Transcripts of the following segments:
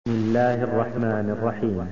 بسم الله الرحمن الرحيم.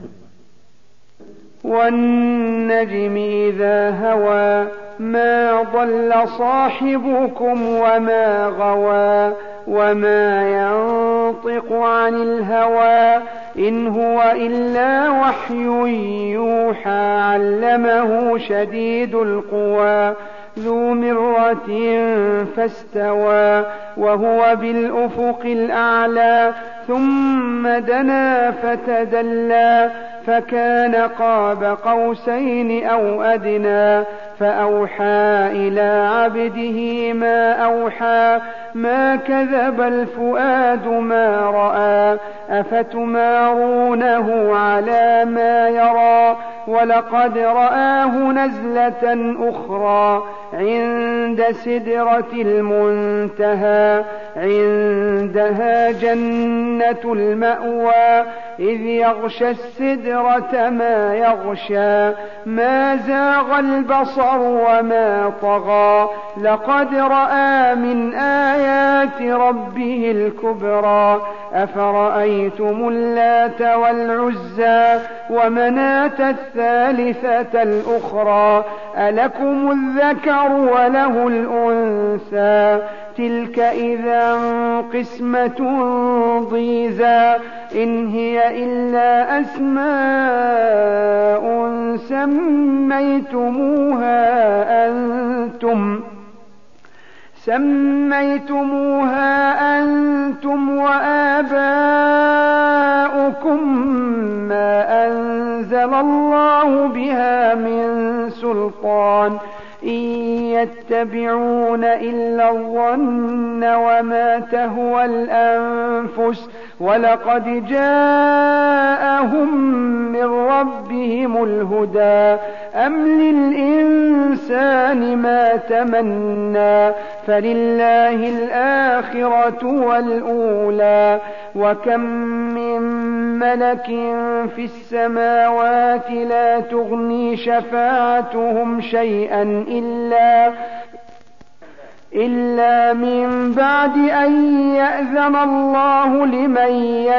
والنجم إذا هوى ما ضل صاحبكم وما غوى وما ينطق عن الهوى إن هو إلا وحي يوحى علمه شديد القوى ذو مرة فاستوى وهو بالأفق الأعلى ثم دنا فتدلى فكان قاب قوسين أو أدنى فأوحى إلى عبده ما أوحى ما كذب الفؤاد ما رأى أفتمارونه على ما يرى ولقد رآه نزلة أخرى عند سدرة المنتهى عندها جنة المأوى إذ يغشى السدرة ما يغشى ما زاغ البصر وما طغى لقد رأى من آيات ربه الكبرى أفرأيتم اللات والعزى ومناة الثالثة الأخرى ألكم الذكر وله الأنثى تلك إذا قسمة ضيزى إن هي إلا أسماء سميتموها أنتم وآباؤكم ما أنزل الله بها من سلطان إن يتبعون إلا الظن وما تهوى الأنفس ولقد جاءهم من ربهم الهدى أم للإنسان ما تمنى فلله الآخرة والأولى وكم من ملك في السماوات لا تغني شفاعتهم شيئا إلا من بعد أن يأذن الله لمن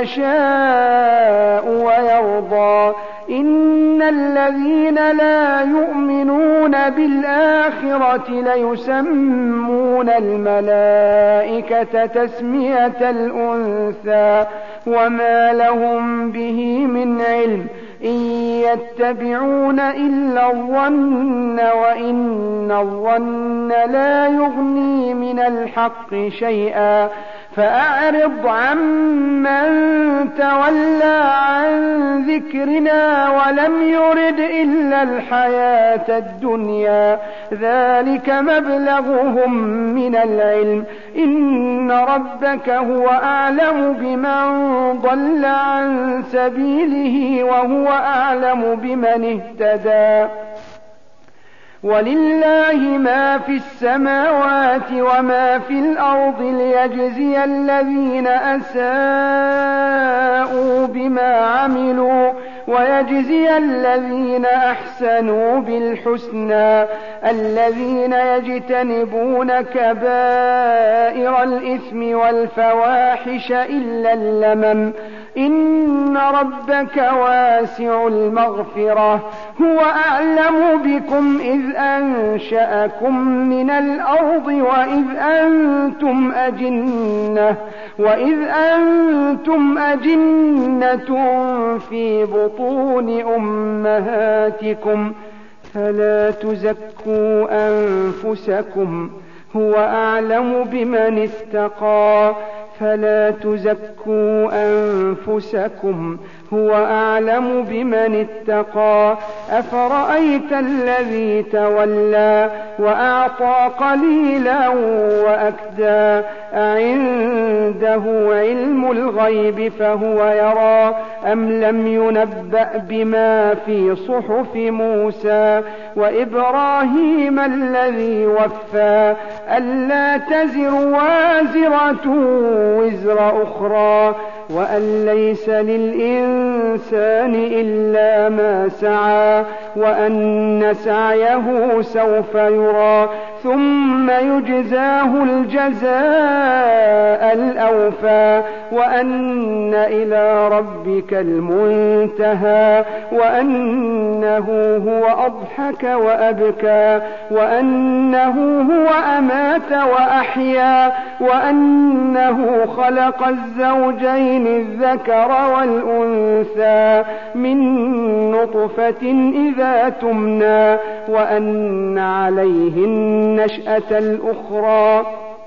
يشاء ويرضى إن الذين لا يؤمنون بالآخرة ليسمون الملائكة تسمية الأنثى وما لهم به من علم إن يتبعون إلا الظن وإن الظن لا يغني من الحق شيئا فأعرض عمن تولى عن ذكرنا ولم يرد إلا الحياة الدنيا ذلك مبلغهم من العلم إن ربك هو أعلم بمن ضل عن سبيله وهو أعلم بمن اهتدى ولله ما في السماوات وما في الأرض ليجزي الذين أساءوا بما عملوا ويجزي الذين أحسنوا بالحسنى الذين يجتنبون كبائر الإثم والفواحش إلا اللمم إن ربك واسع المغفرة هو أعلم بكم إذ أنشأكم من الأرض وإذ أنتم أجنة في بطون أمهاتكم فلا تزكوا أنفسكم هو أعلم بمن اتقى فلا تزكوا أنفسكم هو أعلم بمن اتقى أفرأيت الذي تولى وأعطى قليلا وأكدى أعنده علم الغيب فهو يرى أم لم ينبأ بما في صحف موسى وإبراهيم الذي وفى ألا تزر وازرة وزر أخرى وأن ليس للإنسان إلا ما سعى وأن سعيه سوف يرى ثم يجزاه الجزاء الأوفى وأن إلى ربك المنتهى وأنه هو أضحك وأبكى وأنه هو أمات وأحيا وأنه خلق الزوجين الذكر والأنثى من نطفة إذا تمنى وأن عليه النشأة الأخرى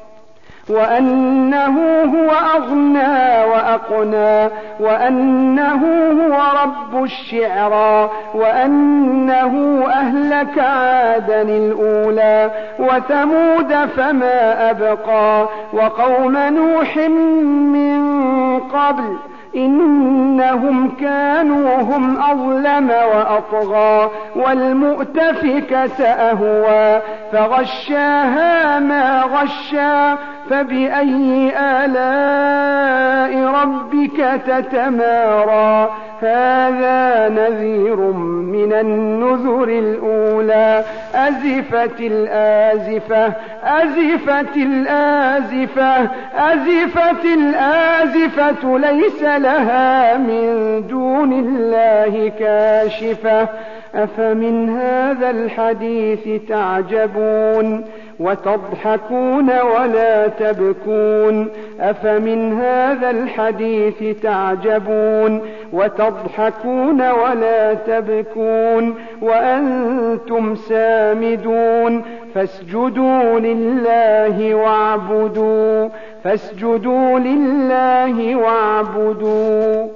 وأنه هو أغنى وأقنى وأنه هو رب الشعرى وأنه أهلك عادا الأولى وثمود فما أبقى وقوم نوح من قبل إنهم كانوا هم أظلم وأطغى والمؤتفكة أهوى فغشاها ما غشى فبأي آلاء ربك تتمارى هذا نذير من النذر الأولى أزفت الآزفة أزفت الآزفة أزفت الآزفة ليس لها من دون الله كاشفة أفمن هذا الحديث تعجبون وتضحكون ولا تبكون أفمن هذا الحديث تعجبون وتضحكون ولا تبكون وأنتم سامدون فاسجدوا لله واعبدوا فاسجدوا لله واعبدوا